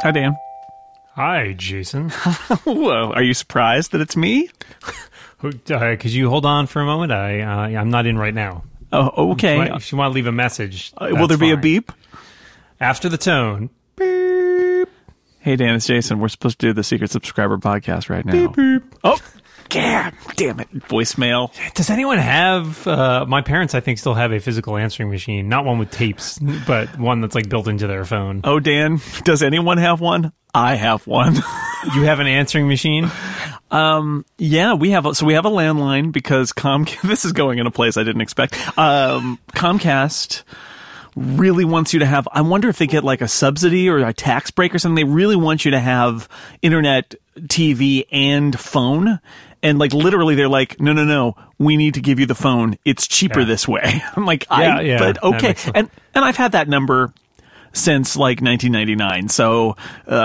Hi, Dan. Hi, Jason. Whoa, are you surprised that it's me? Could you hold on for a moment? I'm not in right now. Oh, okay. If you want to leave a message, will there be a beep? After the tone. Beep. Hey, Dan, it's Jason. We're supposed to do the Secret Subscriber podcast right now. Beep, beep. Oh, God damn it. Voicemail. Does anyone have... my parents, I think, still have a physical answering machine. Not one with tapes, but one that's like built into their phone. Oh, Dan, does anyone have one? I have one. You have an answering machine? Yeah, we have a landline because this is going in a place I didn't expect. Comcast really wants you to have, I wonder if they get like a subsidy or a tax break or something. They really want you to have internet, TV, and phone. And like literally they're like, no, we need to give you the phone. It's cheaper this way. I'm like, but okay. And I've had that number since like 1999. So, there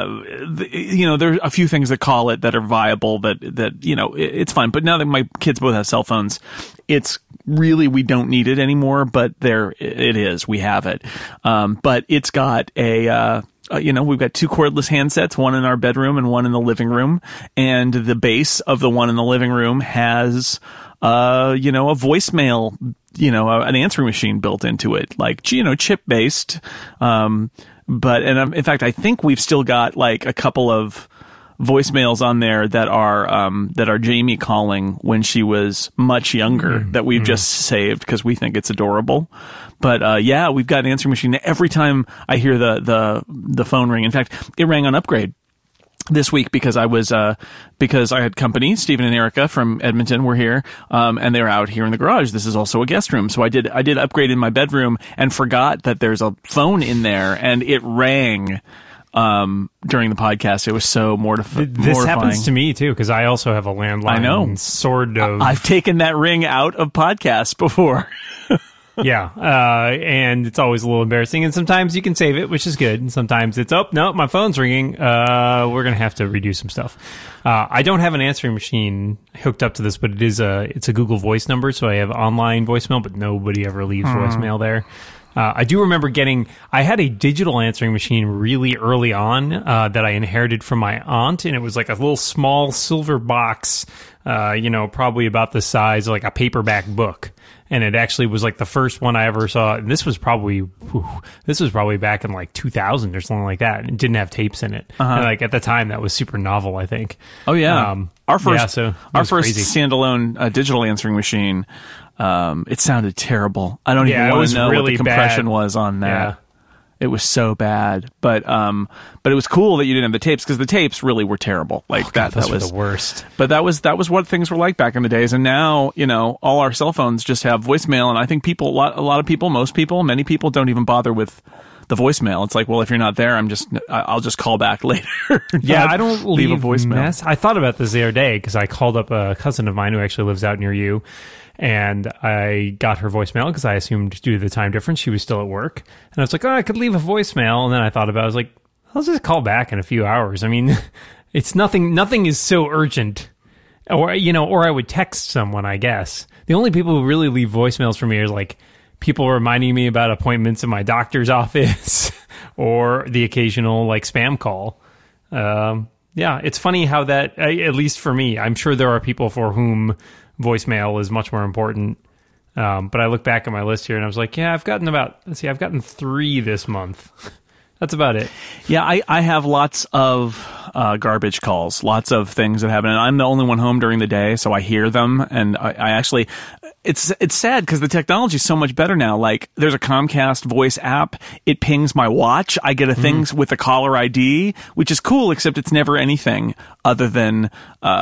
are a few things that call it that are viable that, it's fine. But now that my kids both have cell phones, it's really, we don't need it anymore, but there it is. We have it. But it's got we've got two cordless handsets, one in our bedroom and one in the living room. And the base of the one in the living room has, a voicemail, an answering machine built into it, like, chip based. In fact, I think we've still got like a couple of voicemails on there that are Jamie calling when she was much younger that we've just saved because we think it's adorable. But we've got an answering machine every time I hear the phone ring. In fact, it rang on Upgrade this week because I had company. Stephen and Erica from Edmonton were here, and they were out here in the garage. This is also a guest room, so I did Upgrade in my bedroom and forgot that there's a phone in there, and it rang during the podcast. It was so mortifying. This happens to me too because I also have a landline. I know, sort of. I've taken that ring out of podcasts before. Yeah, and it's always a little embarrassing, and sometimes you can save it, which is good, and sometimes it's, oh, no, my phone's ringing, we're going to have to redo some stuff. I don't have an answering machine hooked up to this, but it's a Google Voice number, so I have online voicemail, but nobody ever leaves voicemail there. I do remember I had a digital answering machine really early on that I inherited from my aunt, and it was like a little small silver box, probably about the size of like a paperback book. And it actually was like the first one I ever saw. And this was probably back in like 2000 or something like that. It didn't have tapes in it. And like at the time, that was super novel, I think. Oh yeah, our first crazy. Standalone digital answering machine. It sounded terrible. I don't even want to know really what the compression was on that. Yeah. It was so bad, but it was cool that you didn't have the tapes because the tapes really were terrible. Like that was the worst. But that was what things were like back in the days. And now, all our cell phones just have voicemail. And I think a lot of people, most people, many people don't even bother with the voicemail. It's like, well, if you're not there, I'll just call back later. Yeah, I don't leave a voicemail. I thought about this the other day because I called up a cousin of mine who actually lives out near you. And I got her voicemail because I assumed due to the time difference, she was still at work. And I was like, I could leave a voicemail. And then I thought about it. I was like, I'll just call back in a few hours. I mean, it's nothing is so urgent. Or I would text someone, I guess. The only people who really leave voicemails for me are like people reminding me about appointments in my doctor's office or the occasional like spam call. Yeah, it's funny how that, at least for me, I'm sure there are people for whom voicemail is much more important. But I look back at my list here and I was like, yeah, I've gotten 3 this month. That's about it. Yeah, I have lots of garbage calls, lots of things that happen. And I'm the only one home during the day, so I hear them. And I actually... It's sad because the technology is so much better now. Like, there's a Comcast voice app. It pings my watch. I get a thing with the caller ID, which is cool, except it's never anything other than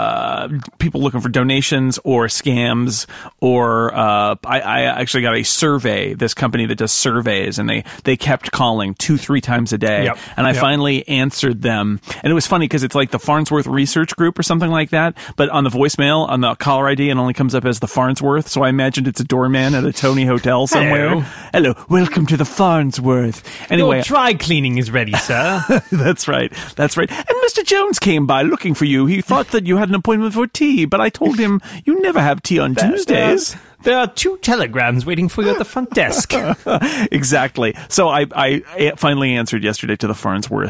people looking for donations or scams. Or I actually got a survey, this company that does surveys, and they kept calling 2-3 times a day. Yep. And I finally answered them. And it was funny because it's like the Farnsworth Research Group or something like that. But on the voicemail, on the caller ID, it only comes up as the Farnsworth. So I imagined it's a doorman at a Tony Hotel somewhere. Hello, welcome to the Farnsworth. Anyway, your dry cleaning is ready, sir. That's right. And Mr. Jones came by looking for you. He thought that you had an appointment for tea, but I told him you never have tea on Tuesdays. There are 2 telegrams waiting for you at the front desk. Exactly. So I finally answered yesterday to the Farnsworth.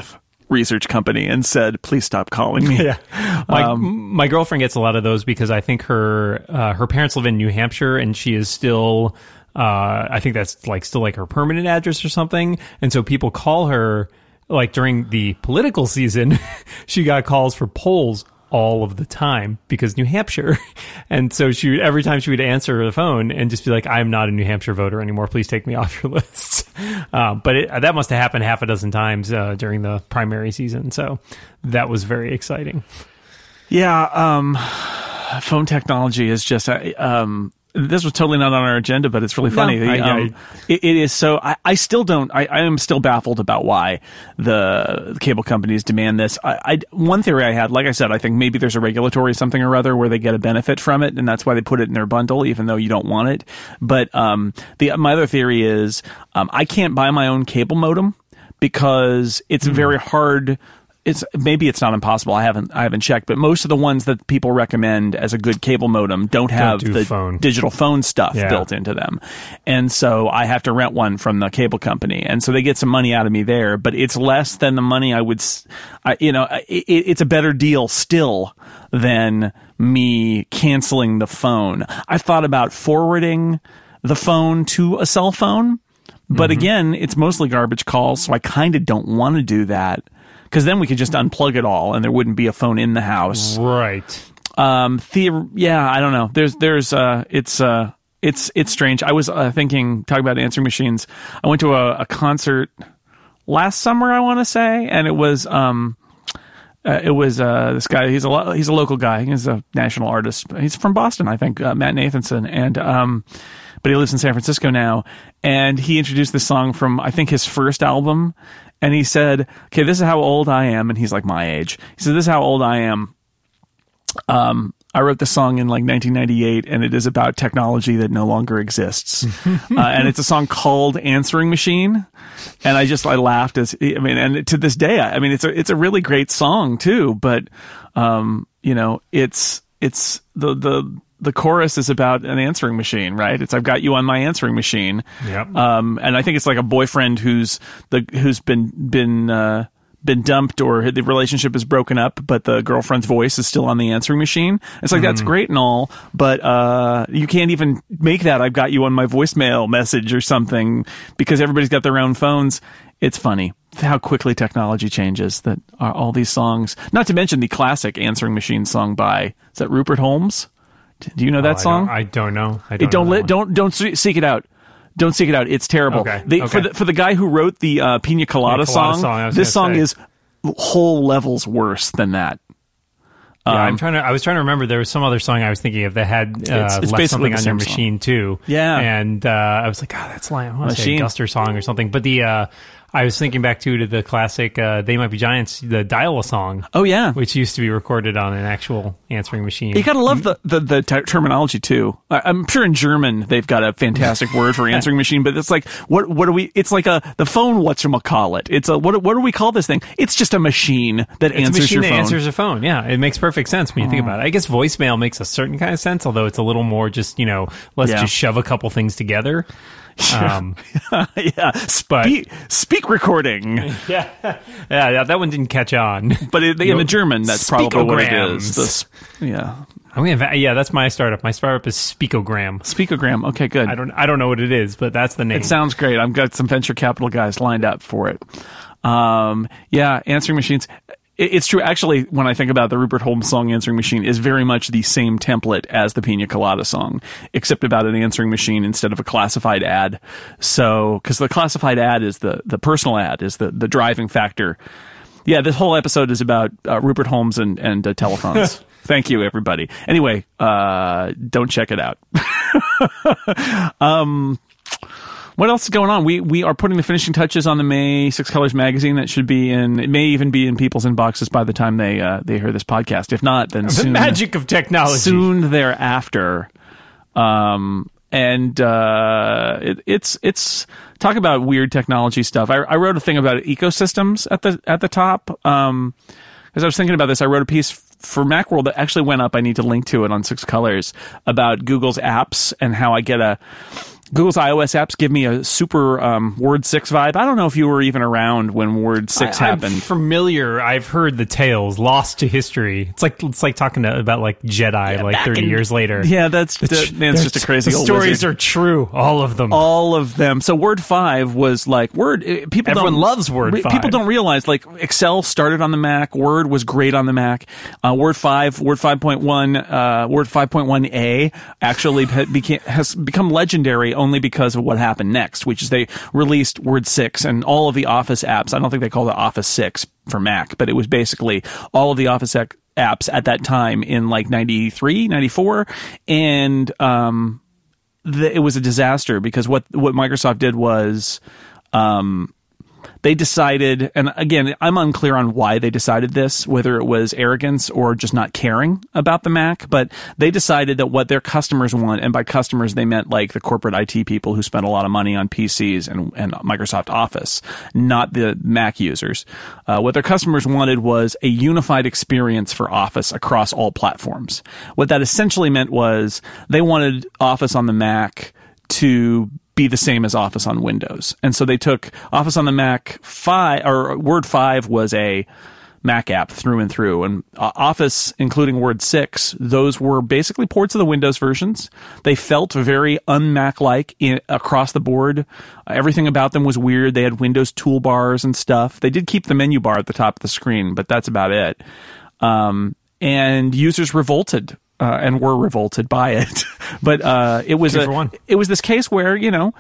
research company and said, please stop calling me. Yeah. My girlfriend gets a lot of those because I think her parents live in New Hampshire, and she is still, I think that's still her permanent address or something. And so people call her, during the political season, she got calls for polls all of the time because New Hampshire. And so every time she would answer the phone and just be like, I'm not a New Hampshire voter anymore. Please take me off your list. But that must have happened half a dozen times during the primary season. So that was very exciting. Yeah. Phone technology is just, this was totally not on our agenda, but it's really funny. No, it is so. I still don't. I am still baffled about why the cable companies demand this. One theory I had, like I said, I think maybe there's a regulatory something or other where they get a benefit from it, and that's why they put it in their bundle, even though you don't want it. But my other theory is I can't buy my own cable modem because it's very hard. Maybe it's not impossible. I haven't checked, but most of the ones that people recommend as a good cable modem don't have the digital phone stuff built into them. And so I have to rent one from the cable company. And so they get some money out of me there, but it's less than the money I would, it's a better deal still than me canceling the phone. I thought about forwarding the phone to a cell phone, but again, it's mostly garbage calls. So I kind of don't want to do that. Because then we could just unplug it all, and there wouldn't be a phone in the house. Right. I don't know. It's strange. I was talking about answering machines. I went to a concert last summer, I want to say, and it was this guy. He's a local guy. He's a national artist. He's from Boston, I think. Matt Nathanson, and but he lives in San Francisco now. And he introduced this song from, I think, his first album. And he said, okay, this is how old I am. And he's like my age. He said, this is how old I am. I wrote this song in 1998, and it is about technology that no longer exists. And it's a song called Answering Machine. And I laughed and to this day, it's a really great song too. But, it's the chorus is about an answering machine, right? It's I've got you on my answering machine. Yep. And I think it's like a boyfriend who's been dumped or the relationship is broken up, but the girlfriend's voice is still on the answering machine. It's like that's great and all, but you can't even make that I've got you on my voicemail message or something because everybody's got their own phones. It's funny how quickly technology changes that are all these songs. Not to mention the classic answering machine song by, is that Rupert Holmes? Do you know that song? I don't know. Don't seek it out. Don't seek it out. It's terrible. Okay. For the guy who wrote the Pina Colada song, this song is whole levels worse than that. Yeah, I was trying to remember. There was some other song I was thinking of that had it's left something on your machine too. Yeah, and I was like, that's like I want to say a Guster song or something. But I was thinking back to the classic They Might Be Giants, the Dial-A song. Oh, yeah. Which used to be recorded on an actual answering machine. You gotta love the terminology, too. I'm sure in German they've got a fantastic word for answering machine, but it's like, what do we, it's like the phone whatchamacallit. It's what do we call this thing? It's just a machine that answers your phone. It's a machine that answers a phone, yeah. It makes perfect sense when you think about it. I guess voicemail makes a certain kind of sense, although it's a little more just, let's just shove a couple things together. Speak recording. Yeah, that one didn't catch on. But in the German, that's probably what it is. That's my startup. My startup is Speakogram. Speakogram. Okay, good. I don't know what it is, but that's the name. It sounds great. I've got some venture capital guys lined up for it. Answering machines. It's true. Actually, when I think about the Rupert Holmes song Answering Machine, is very much the same template as the Pina Colada song, except about an answering machine instead of a classified ad. So, because the classified ad is the personal ad, is the driving factor. Yeah, this whole episode is about Rupert Holmes and telephones. Thank you, everybody. Anyway, don't check it out. What else is going on? We are putting the finishing touches on the May Six Colors magazine. That should be it may even be in people's inboxes by the time they hear this podcast. If not, then the magic of technology. Soon thereafter. It's talk about weird technology stuff. I wrote a thing about ecosystems at the top. As I was thinking about this, I wrote a piece for Macworld that actually went up. I need to link to it on Six Colors about Google's apps and how I get Google's iOS apps give me a super Word 6 vibe. I don't know if you were even around when Word 6 happened. I'm familiar. I've heard the tales, lost to history. It's like talking about like Jedi 30 years later. Yeah, it's just a crazy old stories wizard. are true, all of them. All of them. So Word 5 was like Everyone loves Word 5. People don't realize like Excel started on the Mac. Word was great on the Mac. Word 5.1, Word 5.1a actually has become legendary only because of what happened next, which is they released Word 6 and all of the Office apps. I don't think they called it Office 6 for Mac, but it was basically all of the Office apps at that time in like 93, 94. And it was a disaster because what Microsoft did was they decided, and again, I'm unclear on why they decided this, whether it was arrogance or just not caring about the Mac, but they decided that what their customers want, and by customers they meant like the corporate IT people who spent a lot of money on PCs and Microsoft Office, not the Mac users. What their customers wanted was a unified experience for Office across all platforms. What that essentially meant was they wanted Office on the Mac to be the same as Office on Windows. And so they took Office on the Mac 5, or Word 5 was a Mac app through and through. And Office, including Word 6, those were basically ports of the Windows versions. They felt very un-Mac-like across the board. Everything about them was weird. They had Windows toolbars and stuff. They did keep the menu bar at the top of the screen, but that's about it. And users revolted. And were revolted by it, but it was this case where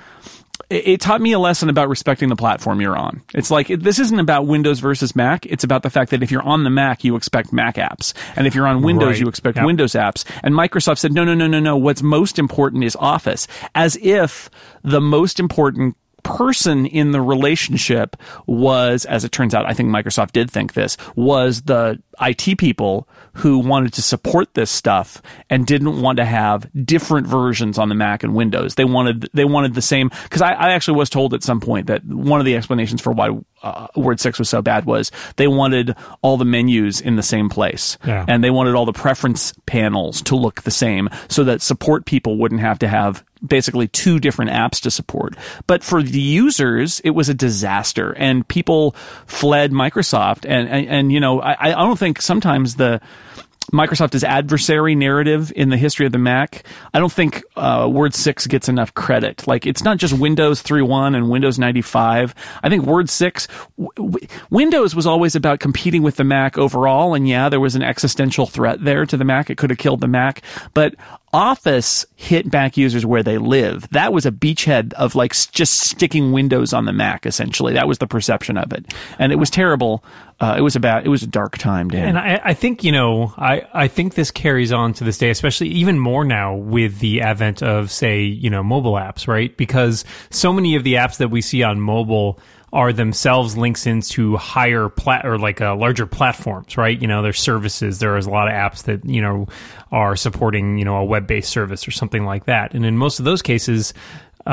it taught me a lesson about respecting the platform you're on. It's like this isn't about Windows versus Mac. It's about the fact that if you're on the Mac, you expect Mac apps, and if you're on Windows, you expect Windows apps. And Microsoft said, no. What's most important is Office, as if the most important person in the relationship was, as it turns out, I think Microsoft did think this, was the IT people who wanted to support this stuff and didn't want to have different versions on the Mac and Windows. They wanted the same, because I actually was told at some point that one of the explanations for why Word 6 was so bad was they wanted all the menus in the same place. Yeah. And they wanted all the preference panels to look the same so that support people wouldn't have to have basically two different apps to support. But for the users, it was a disaster, and people fled Microsoft. And I don't think sometimes the Microsoft's adversary narrative in the history of the Mac, I don't think Word 6 gets enough credit. Like, it's not just Windows 3.1 and Windows 95. I think Word 6, Windows was always about competing with the Mac overall, and yeah, there was an existential threat there to the Mac. It could have killed the Mac, but Office hit Mac users where they live. That was a beachhead of like just sticking Windows on the Mac, essentially. That was the perception of it. And it was terrible. It was a dark time, Dan. And I think, I think this carries on to this day, especially even more now with the advent of, say, mobile apps, right? Because so many of the apps that we see on mobile are themselves links into higher larger platforms, right? There's services. There's a lot of apps that, are supporting, a web-based service or something like that. And in most of those cases, they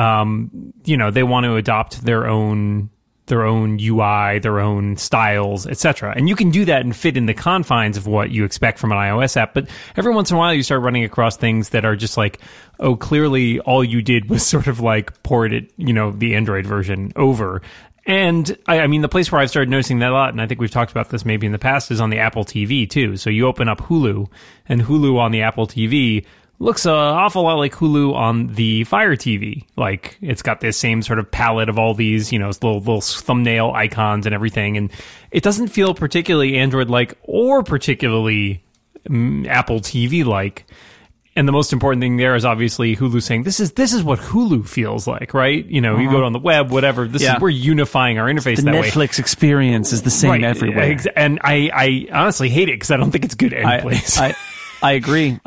want to adopt their own UI, their own styles, etc. And you can do that and fit in the confines of what you expect from an iOS app. But every once in a while, you start running across things that are just like, oh, clearly all you did was sort of like port it, the Android version over. And I mean, the place where I've started noticing that a lot, and I think we've talked about this maybe in the past, is on the Apple TV too. So you open up Hulu, and Hulu on the Apple TV looks an awful lot like Hulu on the Fire TV. Like, it's got this same sort of palette of all these, little thumbnail icons and everything. And it doesn't feel particularly Android-like or particularly Apple TV-like. And the most important thing there is obviously Hulu saying, this is what Hulu feels like, right? You go on the web, whatever. We're unifying our interface that way. The Netflix experience is the same everywhere. And I honestly hate it because I don't think it's good any place. I agree.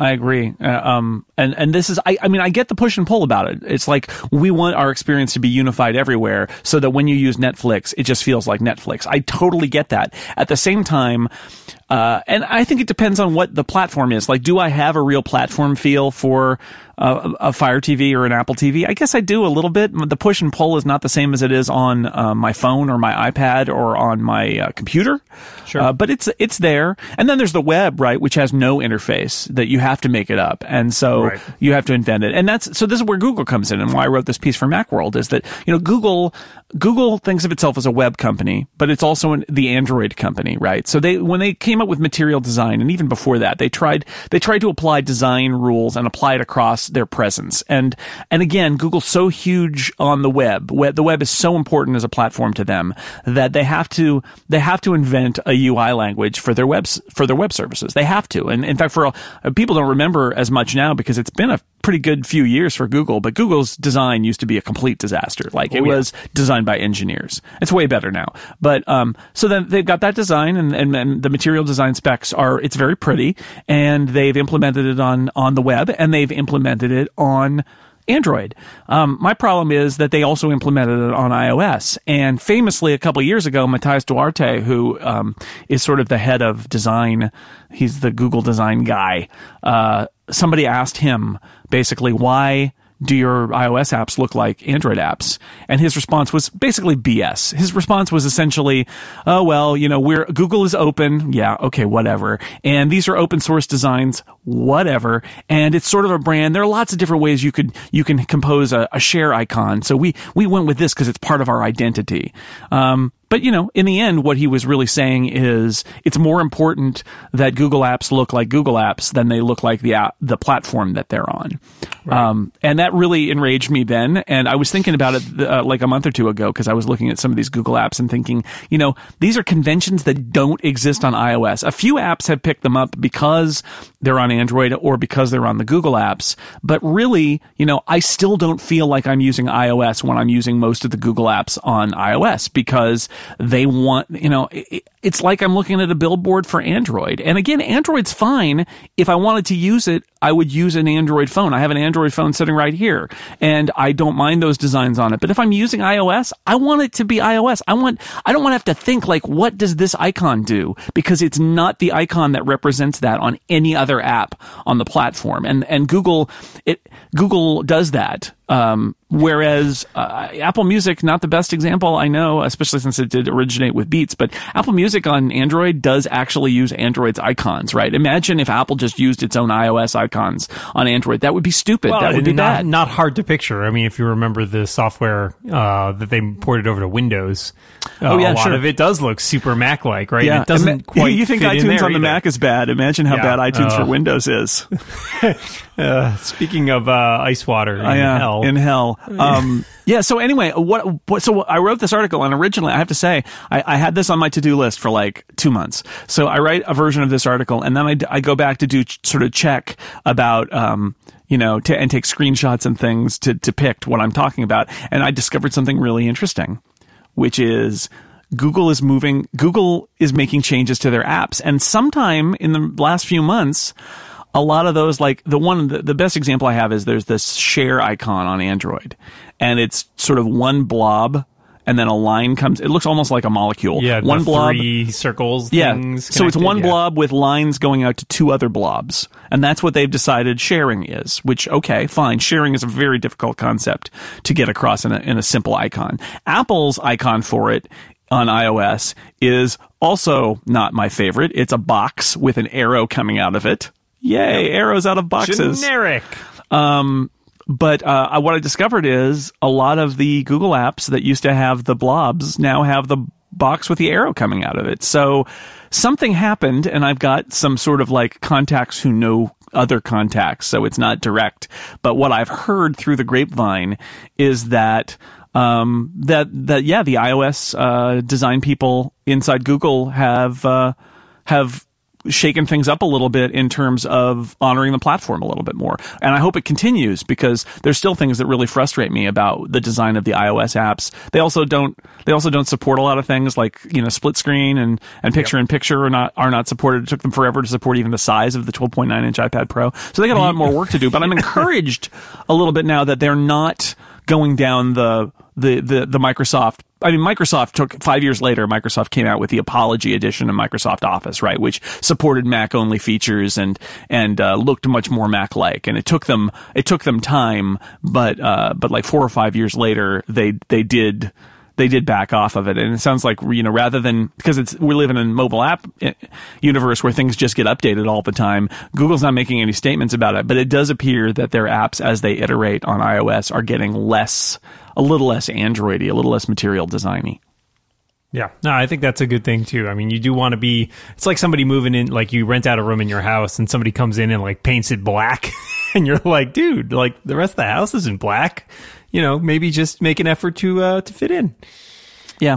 And this is, I get the push and pull about it. It's like, we want our experience to be unified everywhere so that when you use Netflix, it just feels like Netflix. I totally get that. At the same time, And I think it depends on what the platform is. Like, do I have a real platform feel for a Fire TV or an Apple TV? I guess I do a little bit. The push and pull is not the same as it is on my phone or my iPad or on my computer. Sure. But it's there. And then there's the web, right, which has no interface, that you have to make it up. And so you have to invent it. And so this is where Google comes in, and why I wrote this piece for Macworld is that, Google thinks of itself as a web company, but it's also the Android company, right? So when they came up with material design, and even before that, they tried to apply design rules and apply it across their presence. And again, Google's so huge on the web. The web is so important as a platform to them that they have to invent a UI language for their web services. They have to. And in fact, people don't remember as much now because it's been a pretty good few years for Google, but Google's design used to be a complete disaster. Like, it was designed by engineers. It's way better now. But so then they've got that design, and the material design specs it's very pretty, and they've implemented it on the web, and they've implemented it on Android. My problem is that they also implemented it on iOS. And famously, a couple of years ago, Matthias Duarte, who is sort of the head of design, he's the Google design guy, somebody asked him basically, why do your iOS apps look like Android apps? And his response was basically BS. His response was essentially, oh, well, Google is open. Yeah, okay, whatever. And these are open source designs, whatever. And it's sort of a brand. There are lots of different ways you can compose a share icon. So we went with this because it's part of our identity. But, in the end, what he was really saying is it's more important that Google apps look like Google apps than they look like the platform that they're on. Right. And that really enraged me then. And I was thinking about it like a month or two ago, because I was looking at some of these Google apps and thinking, these are conventions that don't exist on iOS. A few apps have picked them up because they're on Android or because they're on the Google apps. But really, I still don't feel like I'm using iOS when I'm using most of the Google apps on iOS, because they want, it's like I'm looking at a billboard for Android. And again, Android's fine. If I wanted to use it, I would use an Android phone. I have an Android phone sitting right here, and I don't mind those designs on it. But if I'm using iOS, I want it to be iOS. I don't want to have to think like, what does this icon do? Because it's not the icon that represents that on any other app on the platform. And Google does that. Whereas Apple Music, not the best example, I know, especially since it did originate with Beats, but Apple Music on Android does actually use Android's icons, right? Imagine if Apple just used its own iOS icons on Android. That would be stupid. That would be bad. Not hard to picture. I mean, if you remember the software that they ported over to Windows, a lot of it does look super Mac-like, right? Yeah. It doesn't quite You think fit in iTunes there on the either. Mac is bad. Imagine how bad iTunes for Windows is. Speaking of ice water in hell. In hell. So anyway, so I wrote this article, and originally I have to say I had this on my to-do list for like 2 months. So I write a version of this article, and then I go back to do sort of check about and take screenshots and things to depict what I'm talking about. And I discovered something really interesting, which is Google is making changes to their apps. And sometime in the last few months, a lot of those, like the best example I have is there's this share icon on Android, and it's sort of one blob, and then a line comes. It looks almost like a molecule. Yeah, one blob, 3 circles. Yeah, things so it's one connected, blob with lines going out to 2 other blobs, and that's what they've decided sharing is. Which, okay, fine. Sharing is a very difficult concept to get across in a simple icon. Apple's icon for it on iOS is also not my favorite. It's a box with an arrow coming out of it. Yay, arrows out of boxes. Generic. But what I discovered is a lot of the Google apps that used to have the blobs now have the box with the arrow coming out of it. So something happened, and I've got some sort of like contacts who know other contacts, so it's not direct. But what I've heard through the grapevine is that the iOS design people inside Google have shaken things up a little bit in terms of honoring the platform a little bit more. And I hope it continues, because there's still things that really frustrate me about the design of the iOS apps. They also don't support a lot of things like, split screen and picture in picture are not supported. It took them forever to support even the size of the 12.9 inch iPad Pro. So they got a lot more work to do, but I'm encouraged a little bit now that they're not going down the Microsoft I mean, Microsoft took 5 years later, Microsoft came out with the Apology edition of Microsoft Office, right? Which supported Mac only features and looked much more Mac like. And it took them time, but like 4 or 5 years later, they did back off of it. And it sounds like, rather than, because we live in a mobile app universe where things just get updated all the time, Google's not making any statements about it, but it does appear that their apps, as they iterate on iOS, are getting a little less Android-y, a little less material design-y. Yeah, no, I think that's a good thing too. I mean, you do want to be, it's like somebody moving in, like you rent out a room in your house and somebody comes in and like paints it black and you're like, dude, like the rest of the house isn't black. Maybe just make an effort to fit in. Yeah.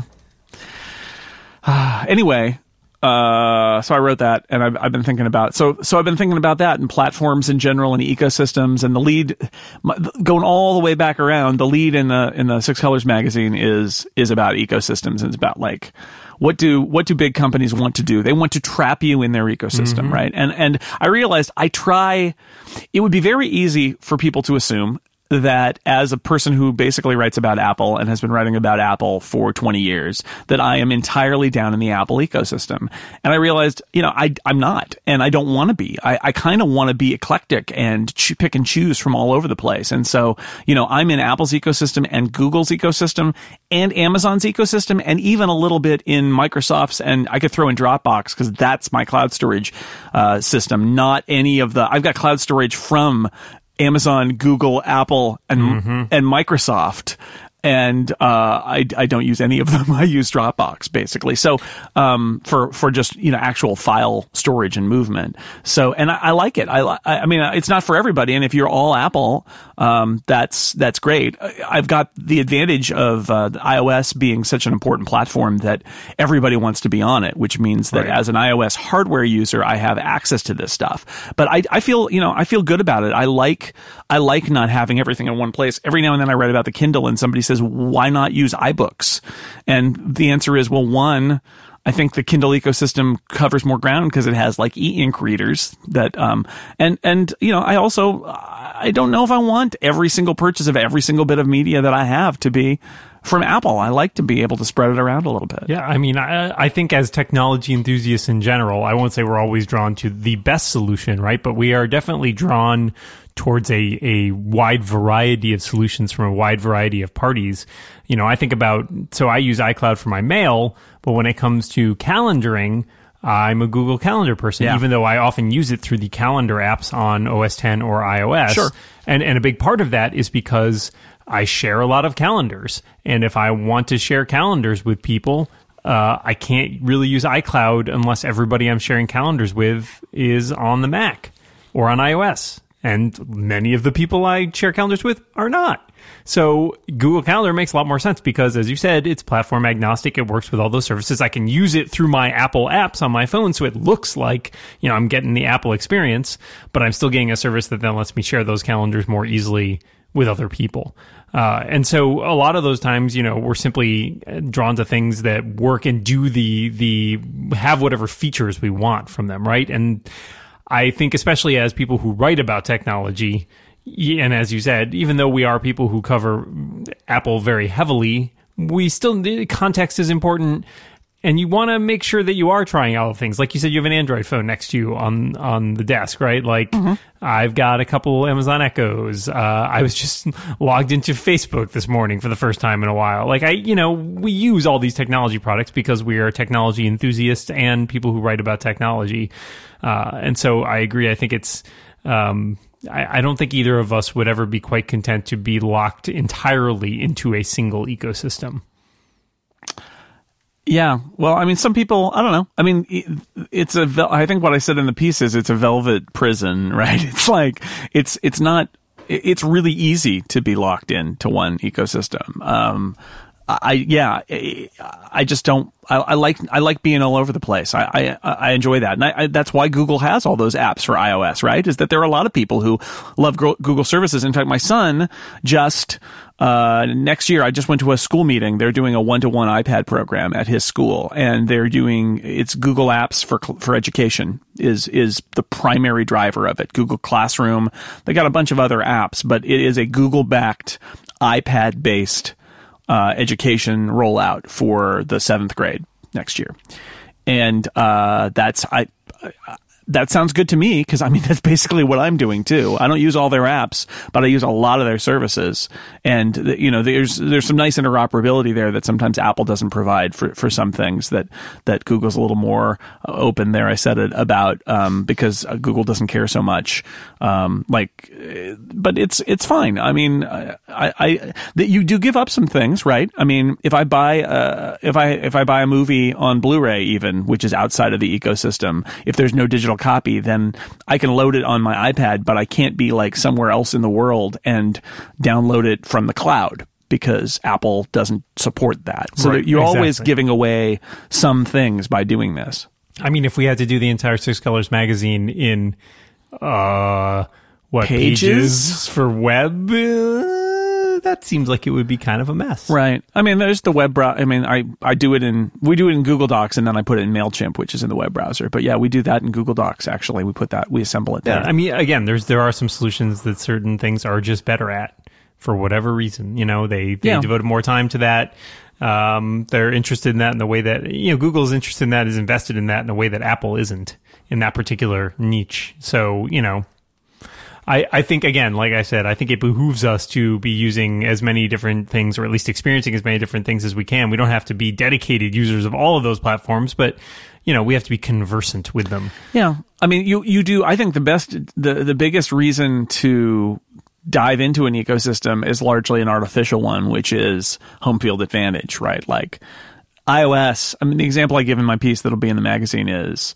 Anyway, so I wrote that, and I've been thinking about so I've been thinking about that and platforms in general and ecosystems, and the lead going all the way back around. The lead in the Six Colors magazine is about ecosystems, and it's about like what do big companies want to do? They want to trap you in their ecosystem, right? And I realized it would be very easy for people to assume that as a person who basically writes about Apple and has been writing about Apple for 20 years, that I am entirely down in the Apple ecosystem. And I realized, I'm not, and I don't want to be. I kind of want to be eclectic and pick and choose from all over the place. And so, I'm in Apple's ecosystem and Google's ecosystem and Amazon's ecosystem and even a little bit in Microsoft's, and I could throw in Dropbox because that's my cloud storage system, not any of I've got cloud storage from Amazon, Google, Apple, and Microsoft. And I don't use any of them. I use Dropbox basically. So for just actual file storage and movement. So and I like it. I mean it's not for everybody. And if you're all Apple, that's great. I've got the advantage of iOS being such an important platform that everybody wants to be on it, which means that as an iOS hardware user, I have access to this stuff. But I feel good about it. I like not having everything in one place. Every now and then I read about the Kindle and somebody says, why not use iBooks? And the answer is, well, one, I think the Kindle ecosystem covers more ground because it has like e-ink readers that, I don't know if I want every single purchase of every single bit of media that I have to be from Apple. I like to be able to spread it around a little bit. Yeah, I mean, I think as technology enthusiasts in general, I won't say we're always drawn to the best solution, right? But we are definitely drawn towards a wide variety of solutions from a wide variety of parties. I think so I use iCloud for my mail, but when it comes to calendaring, I'm a Google Calendar person, even though I often use it through the calendar apps on OS X or iOS. Sure. And a big part of that is because I share a lot of calendars. And if I want to share calendars with people, I can't really use iCloud unless everybody I'm sharing calendars with is on the Mac or on iOS. And many of the people I share calendars with are not. So Google Calendar makes a lot more sense because, as you said, it's platform agnostic. It works with all those services. I can use it through my Apple apps on my phone, so it looks like, I'm getting the Apple experience, but I'm still getting a service that then lets me share those calendars more easily with other people. And so a lot of those times, we're simply drawn to things that work and do have whatever features we want from them, right? And I think especially as people who write about technology, and as you said, even though we are people who cover Apple very heavily, the context is important, and you want to make sure that you are trying out things. Like you said, you have an Android phone next to you on the desk, right? Like I've got a couple Amazon Echoes. I was just logged into Facebook this morning for the first time in a while. Like we use all these technology products because we are technology enthusiasts and people who write about technology. And so I agree. I think it's, I don't think either of us would ever be quite content to be locked entirely into a single ecosystem. Yeah. Well, I mean, some people, I don't know. I mean, I think what I said in the piece is it's a velvet prison, right? It's like, it's it's really easy to be locked into one ecosystem. I just don't. I like being all over the place. I enjoy that, and that's why Google has all those apps for iOS. Right? Is that there are a lot of people who love Google services. In fact, my son just next year, I just went to a school meeting. They're doing a 1-to-1 iPad program at his school, and it's Google Apps for education is the primary driver of it. Google Classroom. They got a bunch of other apps, but it is a Google backed iPad based education rollout for the 7th grade next year. And that sounds good to me, because I mean that's basically what I'm doing too. I don't use all their apps, but I use a lot of their services, and there's some nice interoperability there that sometimes Apple doesn't provide for some things that Google's a little more open there. I said it about because Google doesn't care so much, but it's fine. I mean, you do give up some things, right? I mean, if I buy a movie on Blu-ray, even, which is outside of the ecosystem, if there's no digital copy, then I can load it on my iPad, but I can't be like somewhere else in the world and download it from the cloud, because Apple doesn't support that. So right, you're exactly. always giving away some things by doing this. I mean, if we had to do the entire Six Colors magazine in pages for web, that seems like it would be kind of a mess. Right. I mean, there's the web browser. I mean, we do it in Google Docs, and then I put it in MailChimp, which is in the web browser. But yeah, we do that in Google Docs, actually. We assemble it there. Yeah, I mean, again, there are some solutions that certain things are just better at for whatever reason. They devote more time to that. They're interested in that in the way that, Google's interested in that, is invested in that in a way that Apple isn't in that particular niche. So, I think, again, like I said, I think it behooves us to be using as many different things, or at least experiencing as many different things as we can. We don't have to be dedicated users of all of those platforms, but, we have to be conversant with them. Yeah. I mean, you do. I think the biggest reason to dive into an ecosystem is largely an artificial one, which is home field advantage, right? Like iOS. I mean, the example I give in my piece that'll be in the magazine is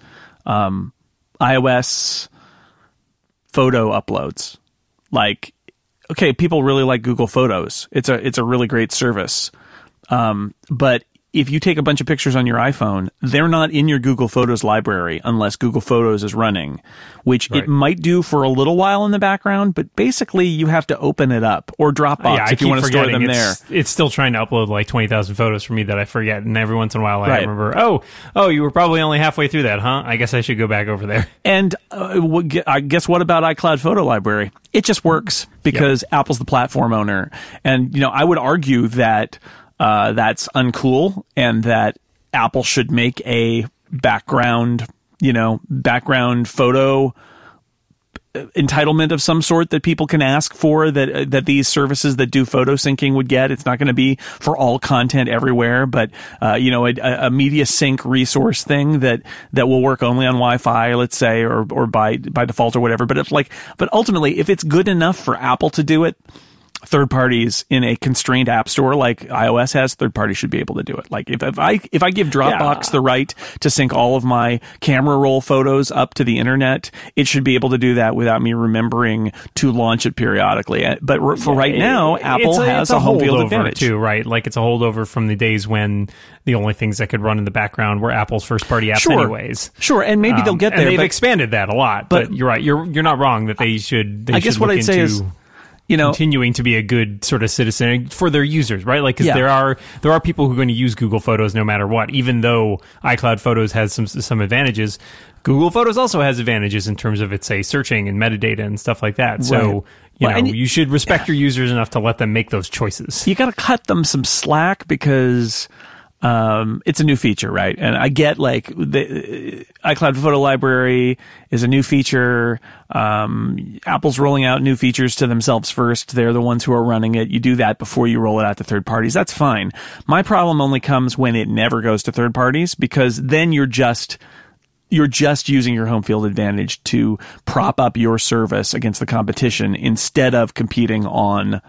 iOS photo uploads. Like, okay, people really like Google Photos. It's a really great service. But if you take a bunch of pictures on your iPhone, they're not in your Google Photos library unless Google Photos is running, which it might do for a little while in the background, but basically you have to open it up, or Dropbox if you want to store them there. It's still trying to upload like 20,000 photos for me that I forget, and every once in a while I remember, oh, you were probably only halfway through that, huh? I guess I should go back over there. And I guess what about iCloud Photo Library? It just works because Apple's the platform owner. And, I would argue that that's uncool, and that Apple should make a background photo entitlement of some sort that people can ask for, that these services that do photo syncing would get. It's not going to be for all content everywhere, but a media sync resource thing that will work only on Wi-Fi, let's say, or by default or whatever. But ultimately, if it's good enough for Apple to do it, third parties in a constrained app store like iOS has, third parties should be able to do it. Like if I give Dropbox the right to sync all of my camera roll photos up to the internet, it should be able to do that without me remembering to launch it periodically. But for right now, Apple has a home field advantage too, right? Like it's a holdover from the days when the only things that could run in the background were Apple's first party apps anyways. Sure, and maybe they'll get there. And they've expanded that a lot, but you're right. You're not wrong that they should. I guess what I'd say is, continuing to be a good sort of citizen for their users, right? Like, because there are people who are going to use Google Photos no matter what. Even though iCloud Photos has some advantages, Google Photos also has advantages in terms of its, say, searching and metadata and stuff like that. So, you should respect your users enough to let them make those choices. You got to cut them some slack, because it's a new feature, right? And I get, like, the iCloud Photo Library is a new feature. Apple's rolling out new features to themselves first. They're the ones who are running it. You do that before you roll it out to third parties. That's fine. My problem only comes when it never goes to third parties, because then you're just using your home field advantage to prop up your service against the competition instead of competing on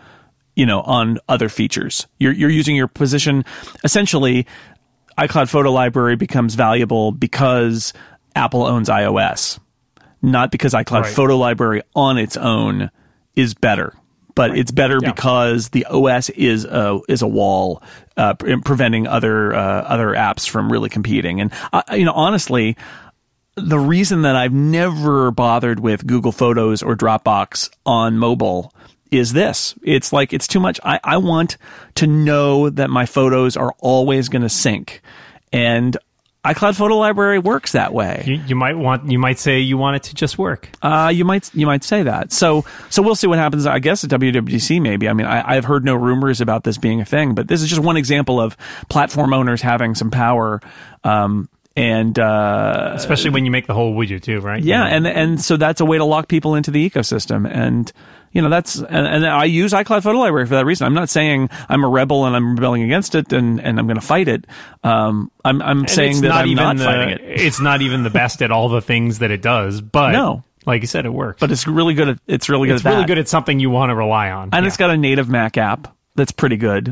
other features. You're using your position. Essentially, iCloud Photo Library becomes valuable because Apple owns iOS, not because iCloud Photo Library on its own is better. But it's better because the OS is a wall preventing other apps from really competing. And honestly, the reason that I've never bothered with Google Photos or Dropbox on mobile is this. It's like, it's too much. I want to know that my photos are always going to sync. And iCloud Photo Library works that way. You might say you want it to just work. You might say that. So we'll see what happens. I guess at WWDC maybe. I mean, I've heard no rumors about this being a thing, but this is just one example of platform owners having some power. And especially when you make the whole widget too, right? Yeah, and so that's a way to lock people into the ecosystem. And that's and I use iCloud Photo Library for that reason. I'm not saying I'm a rebel and I'm rebelling against it and I'm going to fight it. I'm saying that I'm not fighting it. It's not even the best at all the things that it does, but no. Like you said, it works. But it's really good at It's really good at something you want to rely on. And it's got a native Mac app that's pretty good.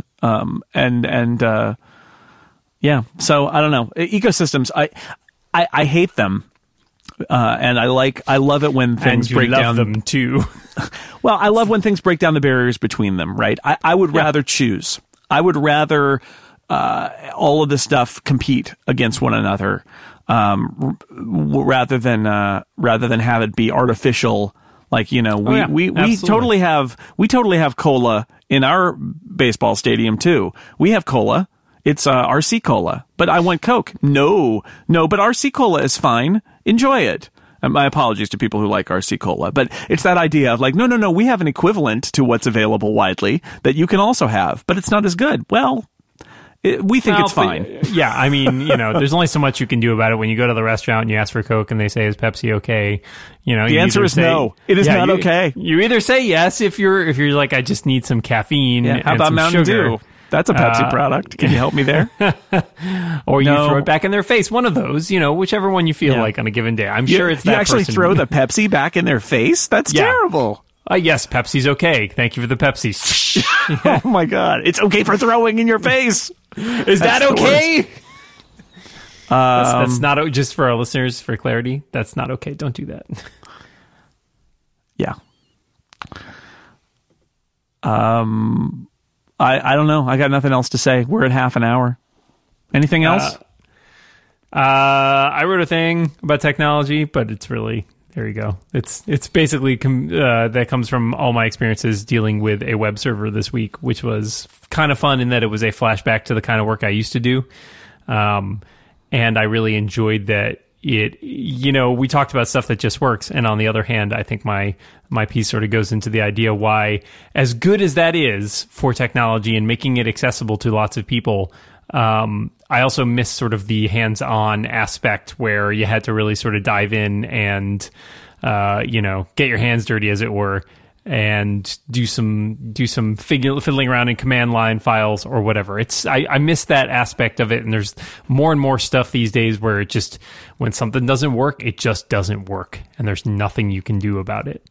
Yeah, so I don't know. Ecosystems, I hate them, and I love it when things break down them too. Well, I love when things break down the barriers between them. Right? I would rather choose. I would rather all of this stuff compete against one another, rather than have it be artificial. Like we totally have cola in our baseball stadium too. We have cola. It's RC Cola, but I want Coke. No, but RC Cola is fine. Enjoy it. And my apologies to people who like RC Cola, but it's that idea of like, no, we have an equivalent to what's available widely that you can also have, but it's not as good. Well, we think it's fine. Yeah, I mean, there's only so much you can do about it when you go to the restaurant and you ask for Coke and they say, "Is Pepsi okay?" The answer is no. It is not okay. You either say yes if you're like, I just need some caffeine. Yeah, how about Mountain Dew? That's a Pepsi product. Can you help me there? Or you throw it back in their face. One of those, whichever one you feel like on a given day. I'm sure it's that You actually person. throw the Pepsi back in their face? That's terrible. Yes, Pepsi's okay. Thank you for the Pepsi. Oh my God. It's okay for throwing in your face. Is that okay? That's not, just for our listeners, for clarity, that's not okay. Don't do that. Yeah. I don't know. I got nothing else to say. We're at half an hour. Anything else? I wrote a thing about technology, but it's really, there you go. It's basically that comes from all my experiences dealing with a web server this week, which was kind of fun in that it was a flashback to the kind of work I used to do. And I really enjoyed that. We talked about stuff that just works. And on the other hand, I think my piece sort of goes into the idea why, as good as that is for technology and making it accessible to lots of people, I also miss sort of the hands-on aspect where you had to really sort of dive in and, get your hands dirty, as it were, and do some fiddling around in command line files or whatever. I miss that aspect of it, and there's more and more stuff these days where it just, when something doesn't work, it just doesn't work, and there's nothing you can do about it.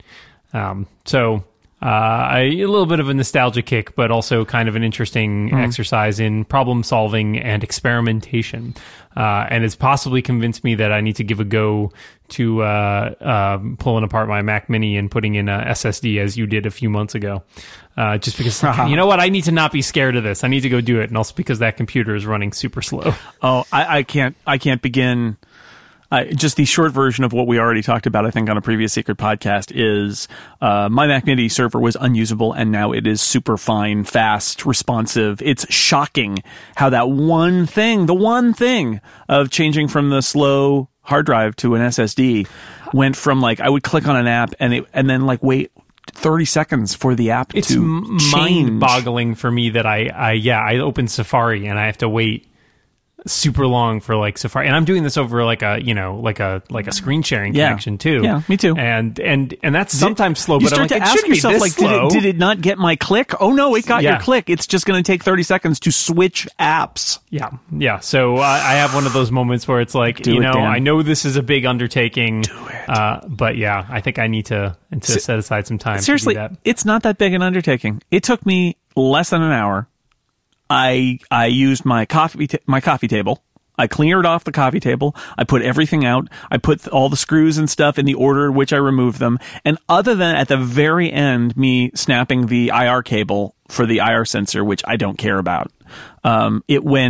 A little bit of a nostalgia kick, but also kind of an interesting exercise in problem solving and experimentation. And it's possibly convinced me that I need to give a go to pulling apart my Mac Mini and putting in a SSD as you did a few months ago. Just because, you know what, I need to not be scared of this. I need to go do it. And also because that computer is running super slow. Oh, I can't begin. Just the short version of what we already talked about, I think, on a previous Secret podcast is my Mac Mini server was unusable, and now it is super fine, fast, responsive. It's shocking how that the one thing of changing from the slow hard drive to an SSD went from like I would click on an app and then like wait 30 seconds for the app to change. It's mind-boggling for me that I open Safari and I have to wait super long for like Safari, and I'm doing this over like a screen sharing connection too. Yeah, me too. And that's sometimes slow. You but start I'm like, to ask yourself, like, slow. Did it not get my click? Oh no, it got your click. It's just going to take 30 seconds to switch apps. Yeah. So I have one of those moments where it's like, I know this is a big undertaking. Do it. But yeah, I think I need to set aside some time. Seriously, to do that. It's not that big an undertaking. It took me less than an hour. I used my coffee table. I cleared off the coffee table. I put everything out. I put all the screws and stuff in the order in which I removed them. And other than at the very end, me snapping the IR cable for the IR sensor, which I don't care about, it went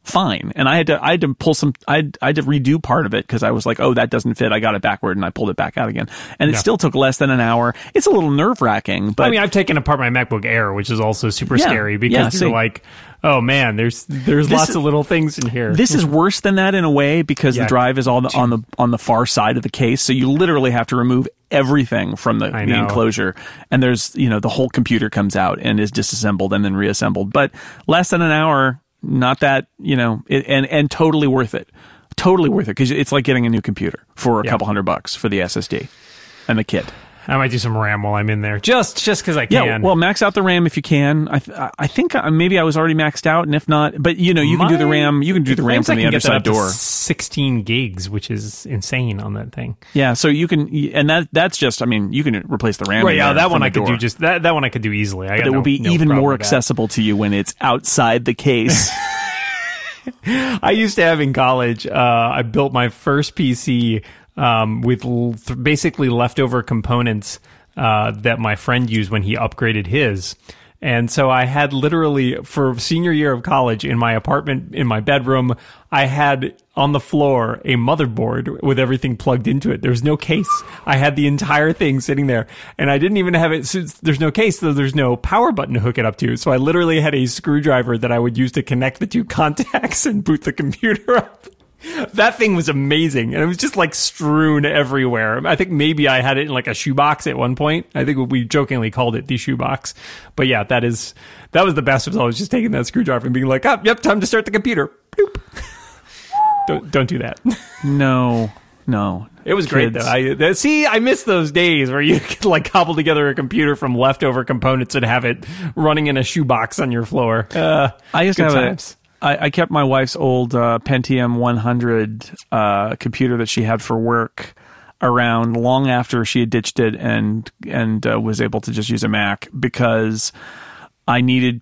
fine. And I had to redo part of it because I was like, oh, that doesn't fit. I got it backward and I pulled it back out again. And it still took less than an hour. It's a little nerve wracking, but I mean, I've taken apart my MacBook Air, which is also super scary because you're like, oh man, there's lots of little things in here. This is worse than that in a way because the drive is on the far side of the case. So you literally have to remove everything from the enclosure. And there's, the whole computer comes out and is disassembled and then reassembled. But less than an hour, not that, and totally worth it. Totally worth it because it's like getting a new computer for a couple $100 for the SSD and the kit. I might do some RAM while I'm in there, just because I can. Yeah, well, max out the RAM if you can. I think maybe I was already maxed out, and if not, but you can do the RAM. You can do the RAM from the other side door. 16 gigs, which is insane on that thing. Yeah, so you can, and that's just. I mean, you can replace the RAM. Right. Yeah, that one I could do that one I could do easily. But it will be even more accessible to you when it's outside the case. I used to have in college. I built my first PC. With basically leftover components that my friend used when he upgraded his. And so I had literally, for senior year of college, in my apartment, in my bedroom, I had on the floor a motherboard with everything plugged into it. There was no case. I had the entire thing sitting there. And I didn't even have it, since there's no case, so there's no power button to hook it up to. So I literally had a screwdriver that I would use to connect the two contacts and boot the computer up. That thing was amazing, and it was just like strewn everywhere. I think maybe I had it in like a shoebox at one point. I think we jokingly called it the shoebox. But yeah, that was the best. Was I was just taking that screwdriver and being like, "Oh, yep, time to start the computer." Bloop. Don't do that. No. It was great though. I miss those days where you could like cobble together a computer from leftover components and have it running in a shoebox on your floor. I used to have I kept my wife's old Pentium 100 computer that she had for work around long after she had ditched it and was able to just use a Mac because I needed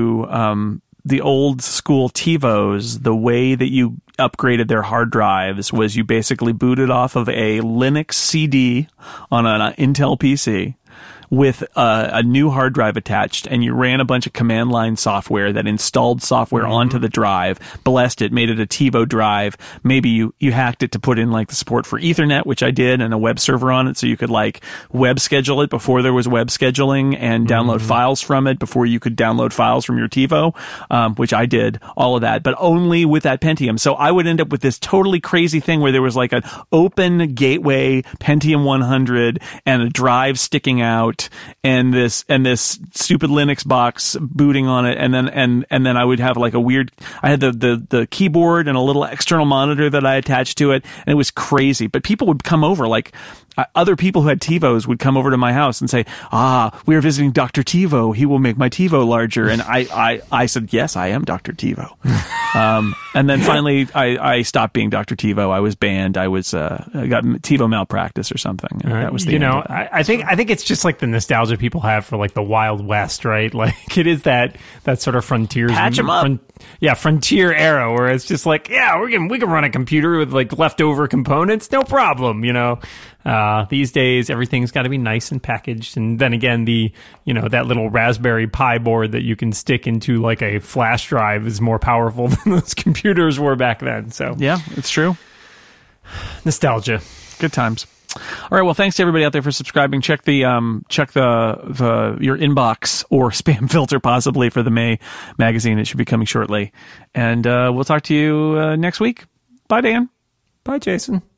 to the old school TiVos, the way that you upgraded their hard drives was you basically booted off of a Linux CD on an Intel PC with a new hard drive attached, and you ran a bunch of command line software that installed software onto the drive, blessed it, made it a TiVo drive. Maybe you hacked it to put in like the support for Ethernet, which I did, and a web server on it, so you could like web schedule it before there was web scheduling and download files from it before you could download files from your TiVo, which I did, all of that, but only with that Pentium. So I would end up with this totally crazy thing where there was like an open gateway Pentium 100 and a drive sticking out, and this stupid Linux box booting on it, and then I would have like a weird. I had the keyboard and a little external monitor that I attached to it, and it was crazy. But people would come over, like other people who had TiVos would come over to my house and say, we are visiting Dr. TiVo. He will make my TiVo larger. And I said, yes, I am Dr. TiVo. And then finally I stopped being Dr. TiVo. I was banned. I got TiVo malpractice or something. And that was the end of that. I think it's just like the nostalgia people have for like the Wild West, right? Like it is that sort of frontier. Patch 'em up. Frontier era where it's just like, we can run a computer with like leftover components, no problem, These days, everything's got to be nice and packaged. And then again, that little Raspberry Pi board that you can stick into like a flash drive is more powerful than those computers were back then. So yeah, it's true. Nostalgia. Good times. All right. Well, thanks to everybody out there for subscribing. Check your inbox or spam filter possibly for the May magazine. It should be coming shortly. And we'll talk to you next week. Bye, Dan. Bye, Jason.